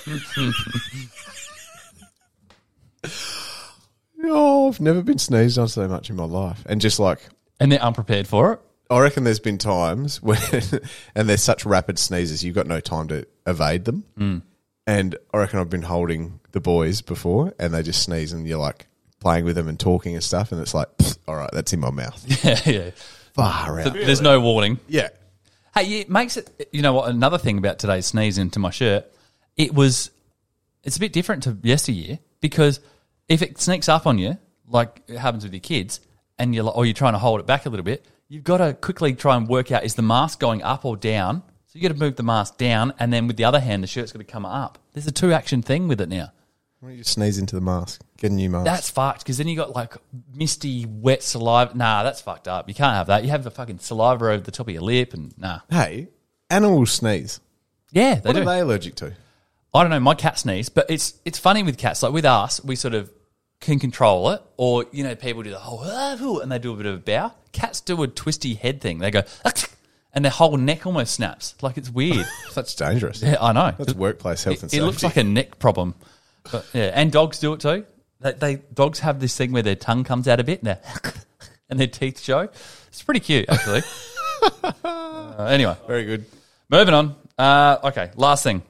Oh, I've never been sneezed on so much in my life. And just like, And they're unprepared for it. I reckon there's been times when, and they're such rapid sneezes, you've got no time to evade them. And I reckon I've been holding the boys before, and they just sneeze, and you're like playing with them and talking and stuff, and it's like, all right, that's in my mouth. Yeah. Far out. There's no warning. Yeah. Hey, it makes it, you know what, another thing about today's sneeze into my shirt, it's a bit different to yesteryear, because if it sneaks up on you, like it happens with your kids, and you're trying to hold it back a little bit, you've got to quickly try and work out, is the mask going up or down? So you got to move the mask down, and then with the other hand, the shirt's got to come up. There's a 2-action thing with it now. Why don't you sneeze into the mask? Get a new mask. That's fucked, because then you got like misty, wet saliva. Nah, that's fucked up. You can't have that. You have the fucking saliva over the top of your lip, and nah. Hey, animals sneeze. Yeah, they What do. are they allergic to? I don't know, my cat sneezes, but it's funny with cats. Like with us, we sort of can control it, or, you know, people do the whole, and they do a bit of a bow. Cats do a twisty head thing. They go, and their whole neck almost snaps. Like, it's weird. That's dangerous. Yeah, I know. That's workplace health and It safety. looks like a neck problem. But, yeah, and dogs do it too. Dogs have this thing where their tongue comes out a bit and their teeth show. It's pretty cute, actually. Anyway, Very good. moving on. Okay, last thing.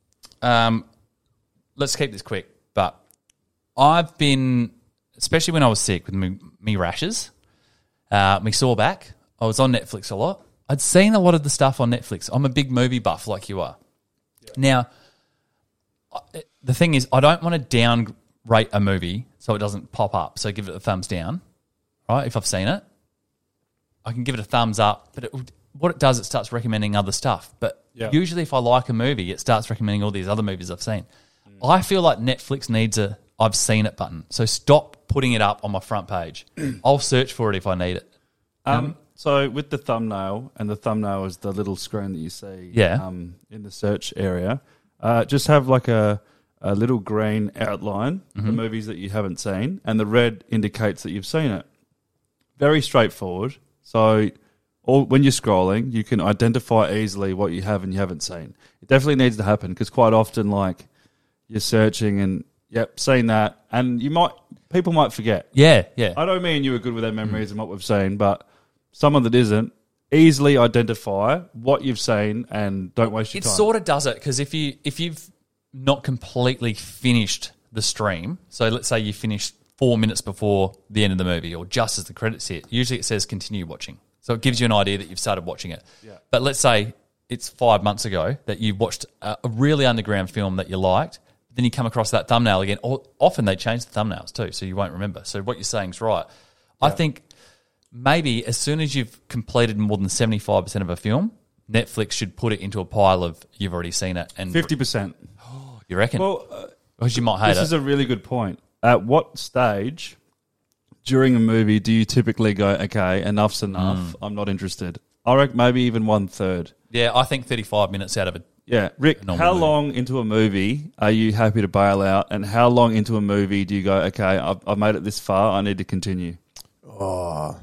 Let's keep this quick. But I've been, especially when I was sick with me rashes, me sore back, I was on Netflix a lot. I'd seen a lot of the stuff on Netflix. I'm a big movie buff like you are. Yeah. Now, the thing is, I don't want to downrate a movie so it doesn't pop up. So give it a thumbs down, right? If I've seen it, I can give it a thumbs up. But what it does, it starts recommending other stuff. But usually if I like a movie, it starts recommending all these other movies I've seen. I feel like Netflix needs a I've seen it button. So stop putting it up on my front page. I'll search for it if I need it. So with the thumbnail, and the thumbnail is the little screen that you see in the search area, just have like a little green outline, the movies that you haven't seen, and the red indicates that you've seen it. Very straightforward. So when you're scrolling, you can identify easily what you have and you haven't seen. It definitely needs to happen, because quite often, like, you're searching and, seen that, and people might forget. Yeah, yeah. I know me and you are good with our memories and what we've seen, but someone that isn't, easily identify what you've seen and don't waste your It time. sort of does it, because if you've not completely finished the stream, so let's say you finished 4 minutes before the end of the movie or just as the credits hit, usually it says continue watching. So it gives you an idea that you've started watching it. Yeah. But let's say it's 5 months ago that you watched a really underground film that you liked, then you come across that thumbnail again. Or often they change the thumbnails too, so you won't remember. So what you're saying is right. Yeah. I think maybe as soon as you've completed more than 75% of a film, Netflix should put it into a pile of you've already seen it. And 50%. You reckon? Well, because you might hate this it. is a really good point. At what stage during a movie do you typically go, okay, enough's enough, I'm not interested? I reckon maybe even 1/3. Yeah, I think 35 minutes out of it. Yeah, Rick, how long into a movie are you happy to bail out, and how long into a movie do you go, okay, I've made it this far, I need to continue? I'll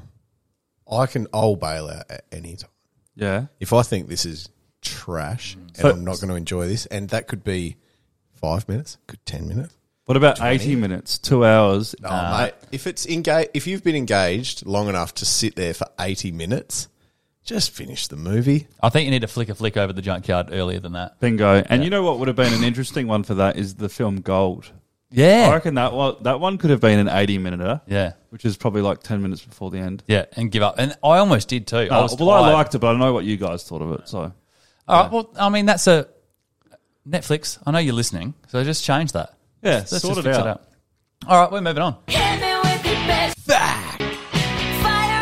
bail out at any time. Yeah. If I think this is trash and So- I'm not going to enjoy this, and that could be 5 minutes, good 10 minutes. What about 80 minutes, 2 hours? Oh, mate, if you've been engaged long enough to sit there for 80 minutes, just finish the movie. I think you need to flick a flick over the junkyard earlier than that. Bingo. And you know what would have been an interesting one for that is the film Gold. Yeah. I reckon that one could have been an 80-minute, Yeah. which is probably like 10 minutes before the end. Yeah, and give up. And I almost did too. I was I tired. liked it, but I don't know what you guys thought of it. So All right, well, I mean, that's a Netflix. I know you're listening, so just change that. yeah, Let's sort just it fix out. All right, we're moving on. Hit me with your best fact. Fire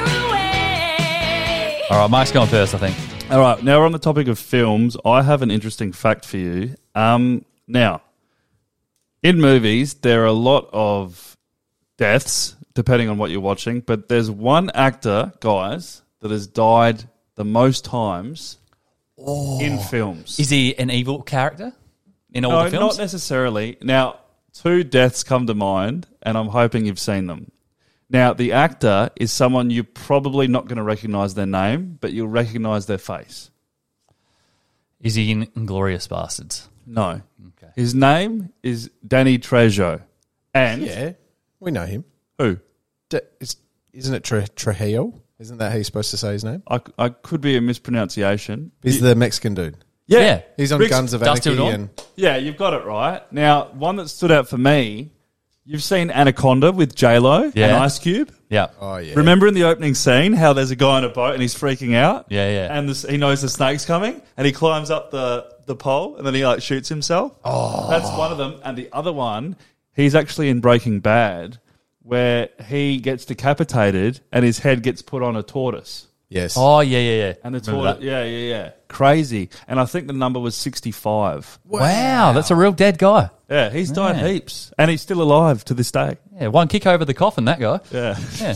away. All right, Mike's going first, I think. All right, now we're on the topic of films. I have an interesting fact for you. Now, in movies, there are a lot of deaths, depending on what you're watching, but there's one actor, guys, that has died the most times in films. Is he an evil character in all No, the films? not necessarily. Now, 2 deaths come to mind, and I'm hoping you've seen them. Now, the actor is someone you're probably not going to recognise their name, but you'll recognise their face. Is he in Inglourious Bastards? No. Okay. His name is Danny Trejo. And Yeah, we know him. who? Isn't it Trujillo? Isn't that how you're supposed to say his name? I could be a mispronunciation. He's the Mexican dude. Yeah. He's on Rick's Guns of Dust Till Anarchy. Dawn? And Yeah, you've got it right. Now, one that stood out for me, you've seen Anaconda with J-Lo Yeah. and Ice Cube. Yeah. oh yeah, Remember in the opening scene how there's a guy on a boat and he's freaking out? Yeah, yeah. And he knows the snake's coming and he climbs up the pole and then he like shoots himself. Oh. That's one of them. And the other one, he's actually in Breaking Bad where he gets decapitated and his head gets put on a tortoise. yes. Oh, yeah. And the Remember tortoise, yeah. Crazy. And I think the number was 65. Wow, that's a real dead guy. Yeah, he's died Man. heaps. And he's still alive to this day. Yeah, one kick over the coffin, that guy. Yeah. Yeah.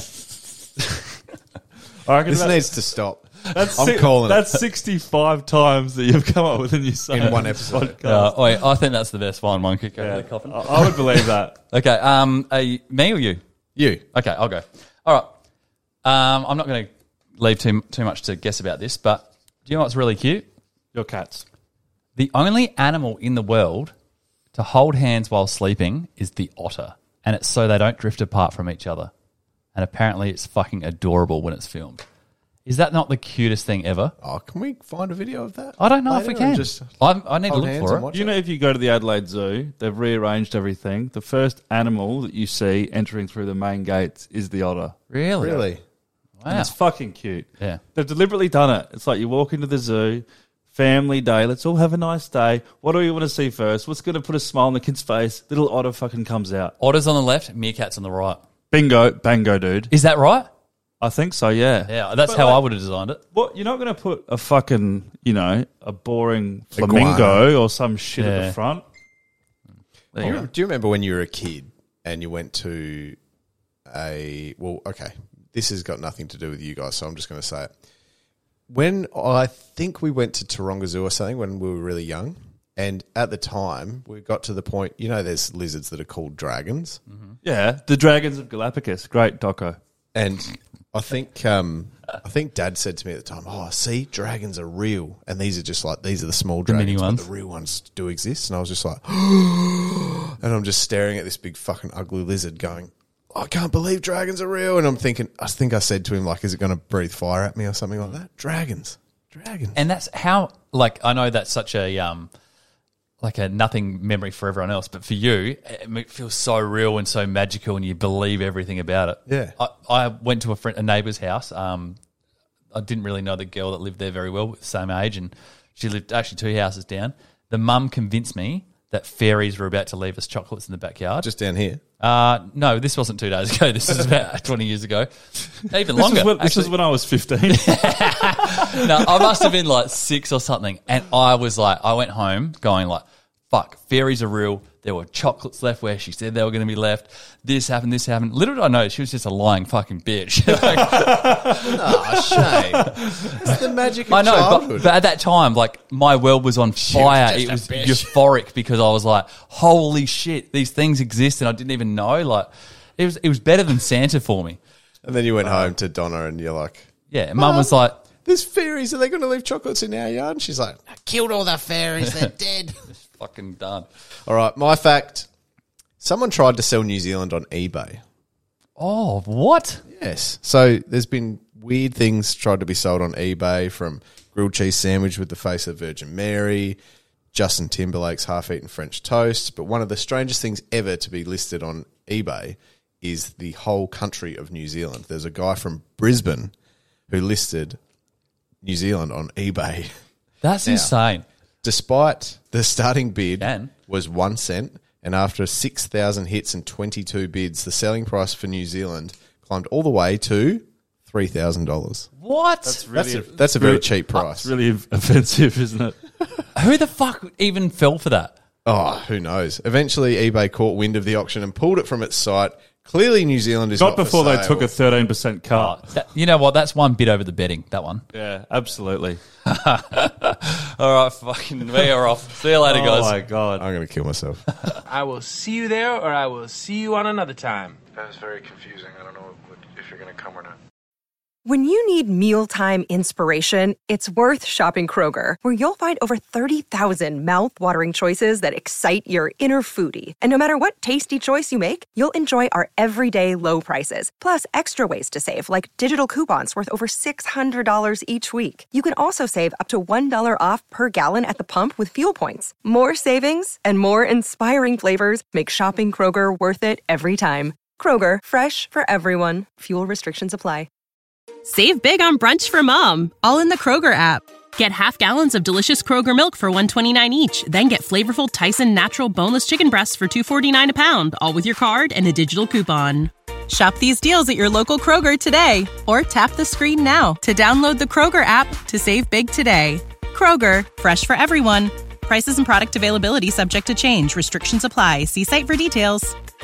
I reckon This needs to stop. that's I'm calling it. That's 65 times that you've come up with a new song. In one episode. Wait, I think that's the best one kick over the coffin. I would believe that. Okay, me or you? You. Okay, I'll go. All right. I'm not going to leave too much to guess about this, but do you know what's really cute? Your cats. The only animal in the world to hold hands while sleeping is the otter, and it's so they don't drift apart from each other. And apparently it's fucking adorable when it's filmed. Is that not the cutest thing ever? Oh, can we find a video of that? I don't know if later we can. and Just I need to hold look hands for and it. watch You know, if you go to the Adelaide Zoo, they've rearranged everything. The first animal that you see entering through the main gates is the otter. Really? Really? And Wow. it's fucking cute. Yeah. They've deliberately done it. It's like you walk into the zoo, family day, let's all have a nice day. What do we want to see first? What's going to put a smile on the kid's face? Little otter fucking comes out. Otters on the left, meerkats on the right. Bingo, bango, dude. Is that right? I think so, yeah. Yeah, that's But how like- I would have designed it. What, you're not going to put a fucking, a boring flamingo or some shit at Yeah. the front. There you go. Do you remember when you were a kid and you went to this has got nothing to do with you guys, so I'm just going to say it. When I think we went to Taronga Zoo or something when we were really young, and at the time we got to the point, there's lizards that are called dragons, Yeah, the Dragons of Galapagos. Great doco. and I think Dad said to me at the time, "Oh, see, dragons are real, and these are the small dragons, mini but ones. the real ones do exist." And I was just like, and I'm just staring at this big fucking ugly lizard, going, "I can't believe dragons are real." And I'm thinking, I think I said to him, like, "Is it going to breathe fire at me or something like that?" Dragons. And that's how, I know that's such a a nothing memory for everyone else, but for you, it feels so real and so magical, and you believe everything about it. Yeah. I went to a neighbour's house. I didn't really know the girl that lived there very well, the same age, and she lived actually 2 houses down. The mum convinced me that fairies were about to leave us chocolates in the backyard. Just down here. No, this wasn't 2 days ago. This is about 20 years ago, even longer. This was when I was 15. No, I must have been 6 or something. And I went home going fuck, fairies are real. There were chocolates left where she said they were going to be left. This happened. Little did I know she was just a lying fucking bitch. Oh, shame. It's the magic of I know, childhood. but at that time, my world was on fire. It was euphoric because I was like, holy shit, these things exist and I didn't even know. It was better than Santa for me. And then you went home to Donna and you're like, Yeah, and Mum was like, "There's fairies. Are they going to leave chocolates in our yard?" And she's like, "I killed all the fairies. They're dead." fucking done. All right, my fact. Someone tried to sell New Zealand on eBay. Oh, what? Yes. So there's been weird things tried to be sold on eBay, from grilled cheese sandwich with the face of Virgin Mary, Justin Timberlake's half-eaten French toast. But one of the strangest things ever to be listed on eBay is the whole country of New Zealand. There's a guy from Brisbane who listed New Zealand on eBay. That's insane. Despite the starting bid Dan. was 1 cent, and after 6,000 hits and 22 bids, the selling price for New Zealand climbed all the way to $3,000. What? That's a very cheap price. It's really offensive, isn't it? Who the fuck even fell for that? Oh, who knows? Eventually, eBay caught wind of the auction and pulled it from its site. Clearly, New Zealand is Not not for before they sale. took a 13% cut. You know what? That's one bit over the betting, that one. Yeah, absolutely. All right, fucking, we are off. See you later, guys. Oh, my God. I'm going to kill myself. I will see you there, or I will see you on another time. That was very confusing. I don't know if you're going to come or not. When you need mealtime inspiration, it's worth shopping Kroger, where you'll find over 30,000 mouth-watering choices that excite your inner foodie. And no matter what tasty choice you make, you'll enjoy our everyday low prices, plus extra ways to save, like digital coupons worth over $600 each week. You can also save up to $1 off per gallon at the pump with fuel points. More savings and more inspiring flavors make shopping Kroger worth it every time. Kroger, fresh for everyone. Fuel restrictions apply. Save big on brunch for mom, all in the Kroger app. Get half gallons of delicious Kroger milk for $1.29 each. Then get flavorful Tyson natural boneless chicken breasts for $2.49 a pound, all with your card and a digital coupon. Shop these deals at your local Kroger today, or tap the screen now to download the Kroger app to save big today. Kroger, fresh for everyone. Prices and product availability subject to change. Restrictions apply. See site for details.